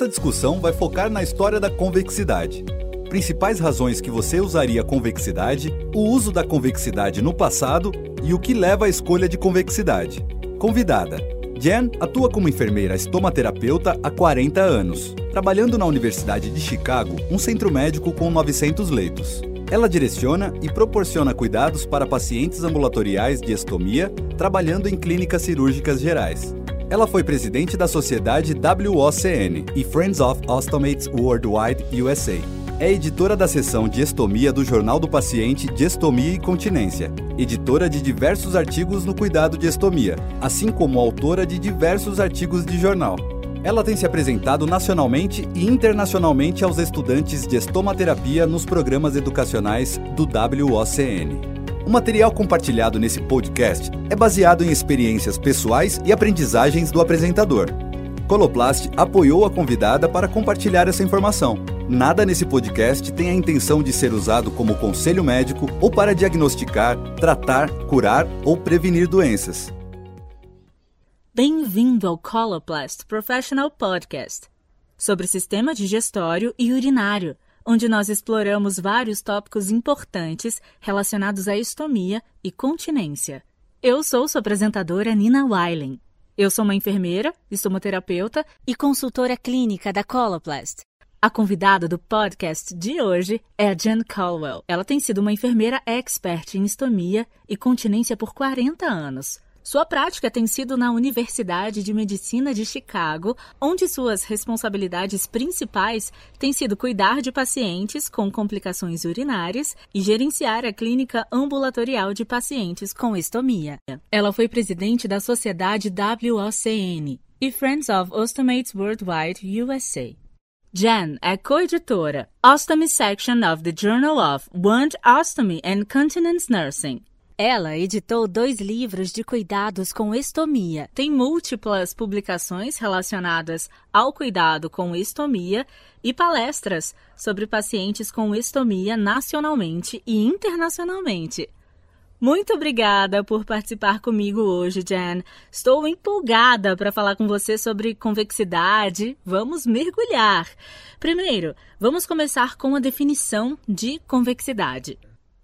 Nossa discussão vai focar na história da convexidade. Principais razões que você usaria convexidade, o uso da convexidade no passado e o que leva à escolha de convexidade. Convidada: Jen atua como enfermeira estomaterapeuta há 40 anos, trabalhando na Universidade de Chicago, um centro médico com 900 leitos. Ela direciona e proporciona cuidados para pacientes ambulatoriais de estomia, trabalhando em clínicas cirúrgicas gerais. Ela foi presidente da sociedade WOCN e Friends of Ostomates Worldwide USA. É editora da seção de estomia do Jornal do Paciente de Estomia e Continência, editora de diversos artigos no cuidado de estomia, assim como autora de diversos artigos de jornal. Ela tem se apresentado nacionalmente e internacionalmente aos estudantes de estomaterapia nos programas educacionais do WOCN. O material compartilhado nesse podcast é baseado em experiências pessoais e aprendizagens do apresentador. Coloplast apoiou a convidada para compartilhar essa informação. Nada nesse podcast tem a intenção de ser usado como conselho médico ou para diagnosticar, tratar, curar ou prevenir doenças. Bem-vindo ao Coloplast Professional Podcast, sobre sistema digestório e urinário, onde nós exploramos vários tópicos importantes relacionados à estomia e continência. Eu sou sua apresentadora Nina Weilen. Eu sou uma enfermeira, estomaterapeuta e consultora clínica da Coloplast. A convidada do podcast de hoje é a Jen Caldwell. Ela tem sido uma enfermeira expert em estomia e continência por 40 anos. Sua prática tem sido na Universidade de Medicina de Chicago, onde suas responsabilidades principais têm sido cuidar de pacientes com complicações urinárias e gerenciar a clínica ambulatorial de pacientes com estomia. Ela foi presidente da sociedade WOCN e Friends of Ostomates Worldwide USA. Jen é coeditora, Ostomy Section of the Journal of Wound Ostomy and Continence Nursing. Ela editou 2 livros de cuidados com estomia. Tem múltiplas publicações relacionadas ao cuidado com estomia e palestras sobre pacientes com estomia nacionalmente e internacionalmente. Muito obrigada por participar comigo hoje, Jen. Estou empolgada para falar com você sobre convexidade. Vamos mergulhar. Primeiro, vamos começar com a definição de convexidade.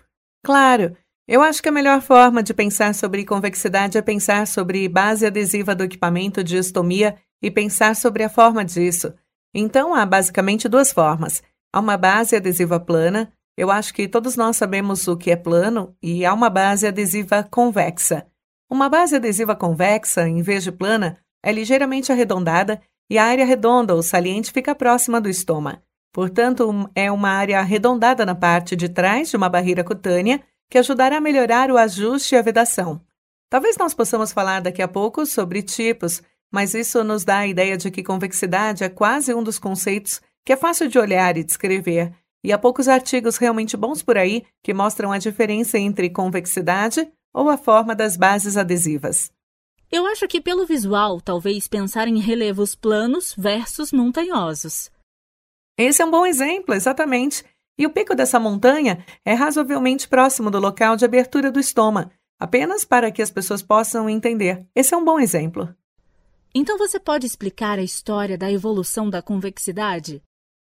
Claro. Eu acho que a melhor forma de pensar sobre convexidade é pensar sobre base adesiva do equipamento de estomia e pensar sobre a forma disso. Então, há basicamente 2 formas. Há uma base adesiva plana, eu acho que todos nós sabemos o que é plano, e há uma base adesiva convexa. Uma base adesiva convexa, em vez de plana, é ligeiramente arredondada e a área redonda ou saliente fica próxima do estômago. Portanto, é uma área arredondada na parte de trás de uma barreira cutânea que ajudará a melhorar o ajuste e a vedação. Talvez nós possamos falar daqui a pouco sobre tipos, mas isso nos dá a ideia de que convexidade é quase um dos conceitos que é fácil de olhar e descrever, e há poucos artigos realmente bons por aí que mostram a diferença entre convexidade ou a forma das bases adesivas. Eu acho que pelo visual, talvez pensar em relevos planos versus montanhosos. Esse é um bom exemplo, exatamente. E o pico dessa montanha é razoavelmente próximo do local de abertura do estômago, apenas para que as pessoas possam entender. Esse é um bom exemplo. Então você pode explicar a história da evolução da convexidade?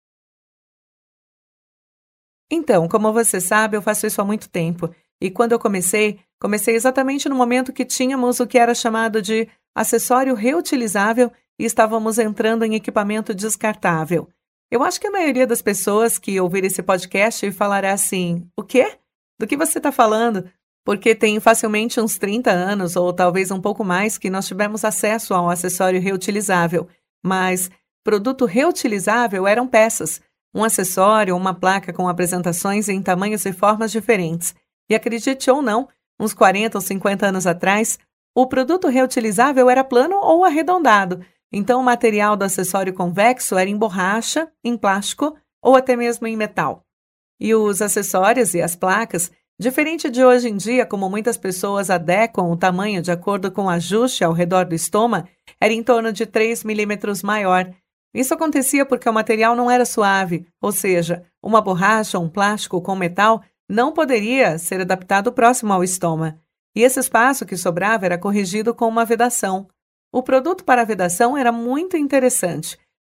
Então, como você sabe, eu faço isso há muito tempo. E quando eu comecei exatamente no momento que tínhamos o que era chamado de acessório reutilizável e estávamos entrando em equipamento descartável. Eu acho que a maioria das pessoas que ouvir esse podcast falará assim, o quê? Do que você está falando? Porque tem facilmente uns 30 anos, ou talvez um pouco mais, que nós tivemos acesso ao acessório reutilizável. Mas produto reutilizável eram peças, um acessório, uma placa com apresentações em tamanhos e formas diferentes. E acredite ou não, uns 40 ou 50 anos atrás, o produto reutilizável era plano ou arredondado. Então, o material do acessório convexo era em borracha, em plástico ou até mesmo em metal. E os acessórios e as placas, diferente de hoje em dia, como muitas pessoas adequam o tamanho de acordo com o ajuste ao redor do estômago, era em torno de 3 milímetros maior. Isso acontecia porque o material não era suave, ou seja, uma borracha ou um plástico com metal não poderia ser adaptado próximo ao estômago. E esse espaço que sobrava era corrigido com uma vedação. O produto para a vedação era muito interessante.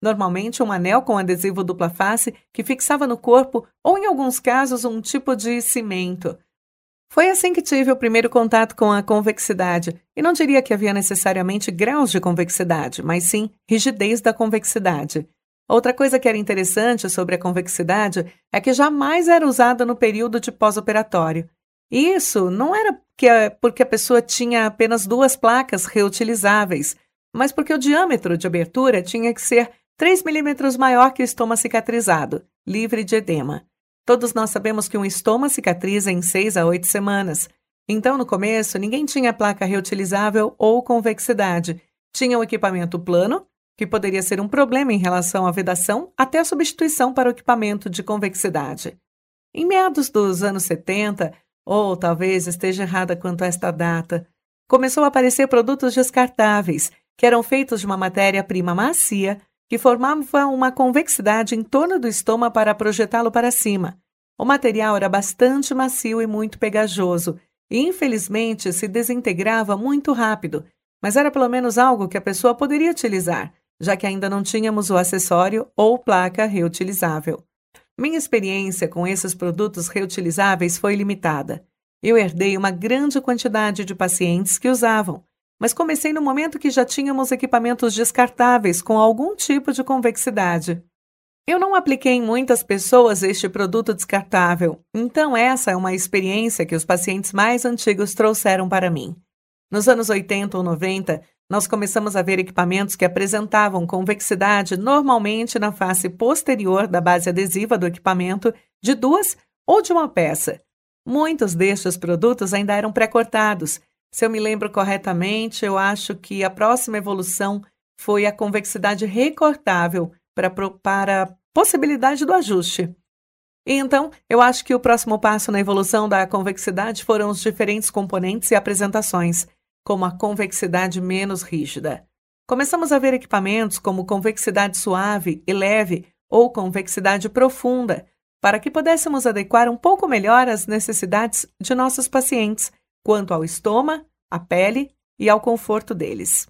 normalmente um anel com adesivo dupla face que fixava no corpo ou, em alguns casos, um tipo de cimento. Foi assim que tive o primeiro contato com a convexidade, e não diria que havia necessariamente graus de convexidade, mas sim rigidez da convexidade. Outra coisa que era interessante sobre a convexidade é que jamais era usada no período de pós-operatório. Isso não era porque a pessoa tinha apenas 2 placas reutilizáveis, mas porque o diâmetro de abertura tinha que ser 3 milímetros maior que o estoma cicatrizado, livre de edema. Todos nós sabemos que um estoma cicatriza em 6 a 8 semanas. Então, no começo, ninguém tinha placa reutilizável ou convexidade. Tinha o equipamento plano, que poderia ser um problema em relação à vedação, até a substituição para o equipamento de convexidade. Em meados dos anos 70, ou talvez esteja errada quanto a esta data, começou a aparecer produtos descartáveis, que eram feitos de uma matéria-prima macia, que formava uma convexidade em torno do estoma para projetá-lo para cima. O material era bastante macio e muito pegajoso, e infelizmente se desintegrava muito rápido, mas era pelo menos algo que a pessoa poderia utilizar, já que ainda não tínhamos o acessório ou placa reutilizável. Minha experiência com esses produtos reutilizáveis foi limitada. Eu herdei uma grande quantidade de pacientes que usavam, mas comecei no momento que já tínhamos equipamentos descartáveis com algum tipo de convexidade. Eu não apliquei em muitas pessoas este produto descartável, então essa é uma experiência que os pacientes mais antigos trouxeram para mim. Nos anos 80 ou 90, nós começamos a ver equipamentos que apresentavam convexidade normalmente na face posterior da base adesiva do equipamento de 2 ou de uma peça. Muitos destes produtos ainda eram pré-cortados. Se eu me lembro corretamente, eu acho que a próxima evolução foi a convexidade recortável para a possibilidade do ajuste. E então, eu acho que o próximo passo na evolução da convexidade foram os diferentes componentes e apresentações, como a convexidade menos rígida. Começamos a ver equipamentos como convexidade suave e leve ou convexidade profunda, para que pudéssemos adequar um pouco melhor as necessidades de nossos pacientes, quanto ao estoma, à pele e ao conforto deles.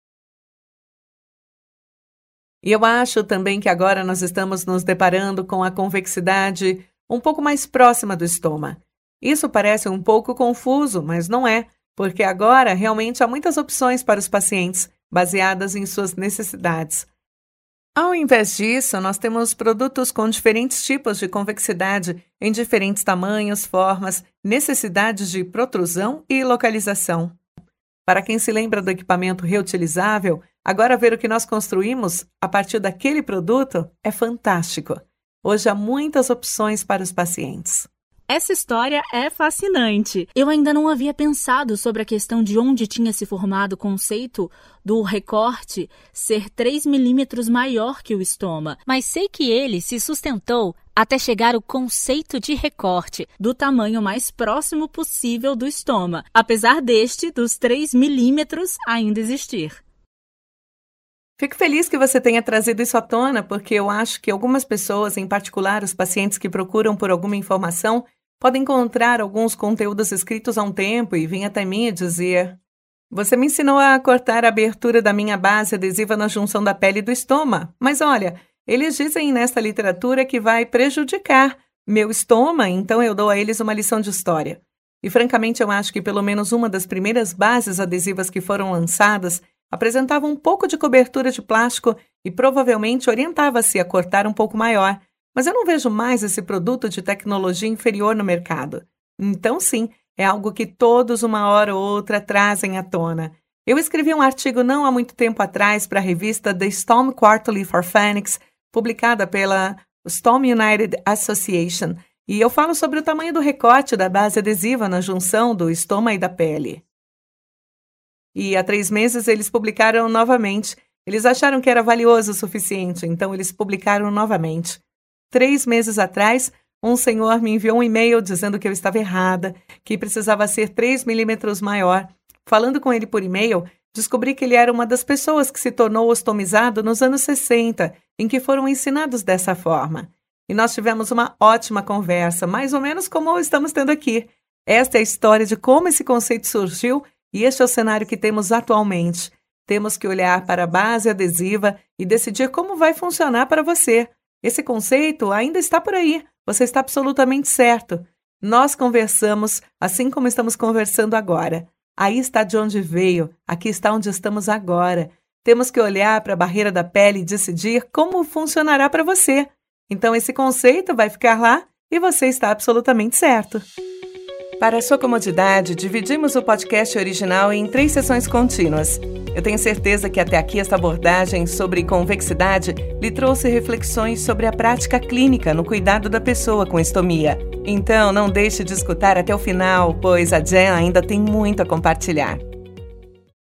E eu acho também que agora nós estamos nos deparando com a convexidade um pouco mais próxima do estoma. Isso parece um pouco confuso, mas não é, porque agora realmente há muitas opções para os pacientes, baseadas em suas necessidades. Ao invés disso, nós temos produtos com diferentes tipos de convexidade, em diferentes tamanhos, formas, necessidades de protrusão e localização. Para quem se lembra do equipamento reutilizável, agora ver o que nós construímos a partir daquele produto é fantástico. Hoje há muitas opções para os pacientes. Essa história é fascinante. Eu ainda não havia pensado sobre a questão de onde tinha se formado o conceito do recorte ser 3 milímetros maior que o estoma, mas sei que ele se sustentou até chegar ao conceito de recorte do tamanho mais próximo possível do estoma, apesar dos 3 milímetros ainda existir. Fico feliz que você tenha trazido isso à tona, porque eu acho que algumas pessoas, em particular os pacientes que procuram por alguma informação, podem encontrar alguns conteúdos escritos há um tempo e vir até mim e dizer: você me ensinou a cortar a abertura da minha base adesiva na junção da pele e do estoma, mas olha, eles dizem nesta literatura que vai prejudicar meu estoma, então eu dou a eles uma lição de história. E francamente eu acho que pelo menos uma das primeiras bases adesivas que foram lançadas apresentava um pouco de cobertura de plástico e provavelmente orientava-se a cortar um pouco maior, mas eu não vejo mais esse produto de tecnologia inferior no mercado. Então, sim, é algo que todos, uma hora ou outra, trazem à tona. Eu escrevi um artigo não há muito tempo atrás para a revista The Stoma Quarterly for Phoenix, publicada pela Stoma United Association, e eu falo sobre o tamanho do recorte da base adesiva na junção do estoma e da pele. E há 3 meses eles publicaram novamente. Eles acharam que era valioso o suficiente, então eles publicaram novamente. 3 meses atrás, um senhor me enviou um e-mail dizendo que eu estava errada, que precisava ser 3 milímetros maior. Falando com ele por e-mail, descobri que ele era uma das pessoas que se tornou ostomizado nos anos 60, em que foram ensinados dessa forma. E nós tivemos uma ótima conversa, mais ou menos como estamos tendo aqui. Esta é a história de como esse conceito surgiu e este é o cenário que temos atualmente. Temos que olhar para a base adesiva e decidir como vai funcionar para você. Esse conceito ainda está por aí, você está absolutamente certo. Nós conversamos assim como estamos conversando agora. Aí está de onde veio, aqui está onde estamos agora. Temos que olhar para a barreira da pele e decidir como funcionará para você. Então esse conceito vai ficar lá e você está absolutamente certo. Para a sua comodidade, dividimos o podcast original em 3 sessões contínuas. Eu tenho certeza que até aqui esta abordagem sobre convexidade lhe trouxe reflexões sobre a prática clínica no cuidado da pessoa com estomia. Então, não deixe de escutar até o final, pois a Jen ainda tem muito a compartilhar.